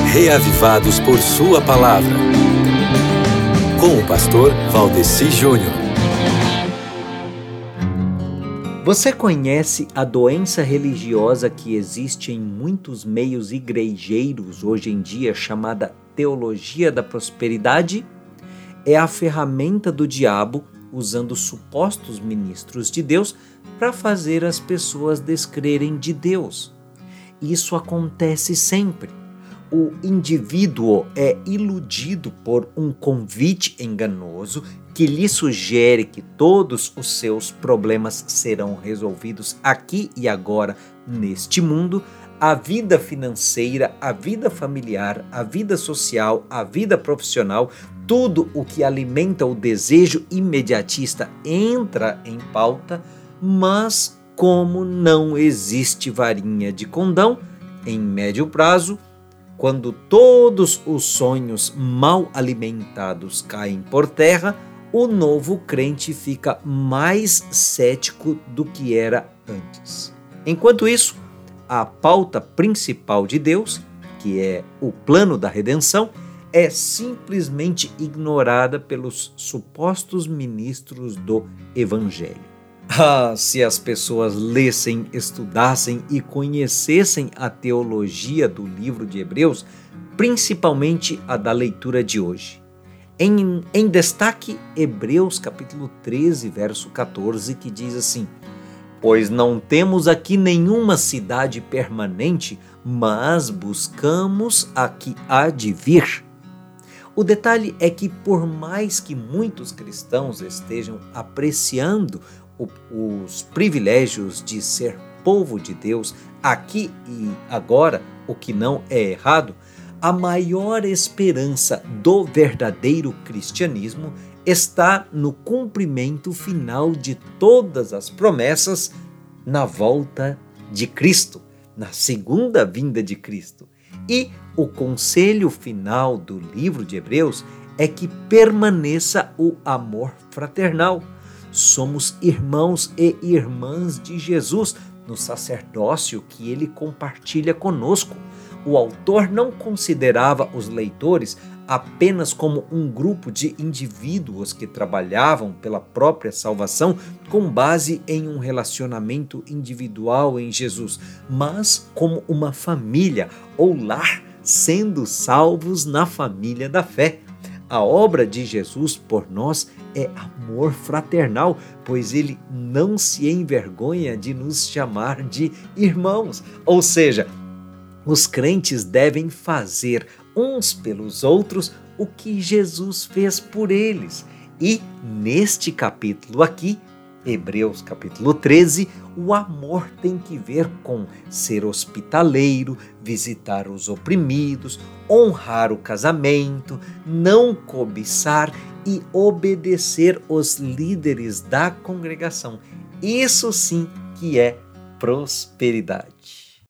reavivados por sua palavra. Com o pastor Valdeci Júnior. Você conhece a doença religiosa que existe em muitos meios igrejeiros hoje em dia, chamada teologia da prosperidade? É a ferramenta do diabo usando supostos ministros de Deus para fazer as pessoas descrerem de Deus. Isso acontece sempre. O indivíduo é iludido por um convite enganoso que lhe sugere que todos os seus problemas serão resolvidos aqui e agora neste mundo. A vida financeira, a vida familiar, a vida social, a vida profissional, tudo o que alimenta o desejo imediatista entra em pauta, mas como não existe varinha de condão, em médio prazo, quando todos os sonhos mal alimentados caem por terra, o novo crente fica mais cético do que era antes. Enquanto isso, a pauta principal de Deus, que é o plano da redenção, é simplesmente ignorada pelos supostos ministros do Evangelho. Se as pessoas lessem, estudassem e conhecessem a teologia do livro de Hebreus, principalmente a da leitura de hoje. Em destaque, Hebreus capítulo 13, verso 14, que diz assim: pois não temos aqui nenhuma cidade permanente, mas buscamos a que há de vir. O detalhe é que, por mais que muitos cristãos estejam apreciando os privilégios de ser povo de Deus aqui e agora, o que não é errado, a maior esperança do verdadeiro cristianismo está no cumprimento final de todas as promessas na volta de Cristo, na segunda vinda de Cristo. E o conselho final do livro de Hebreus é que permaneça o amor fraternal. Somos irmãos e irmãs de Jesus no sacerdócio que ele compartilha conosco. O autor não considerava os leitores apenas como um grupo de indivíduos que trabalhavam pela própria salvação com base em um relacionamento individual em Jesus, mas como uma família ou lar, sendo salvos na família da fé. A obra de Jesus por nós é amor fraternal, pois ele não se envergonha de nos chamar de irmãos. Ou seja, os crentes devem fazer uns pelos outros o que Jesus fez por eles. E neste capítulo aqui, Hebreus capítulo 13, o amor tem que ver com ser hospitaleiro, visitar os oprimidos, honrar o casamento, não cobiçar e obedecer os líderes da congregação. Isso sim que é prosperidade.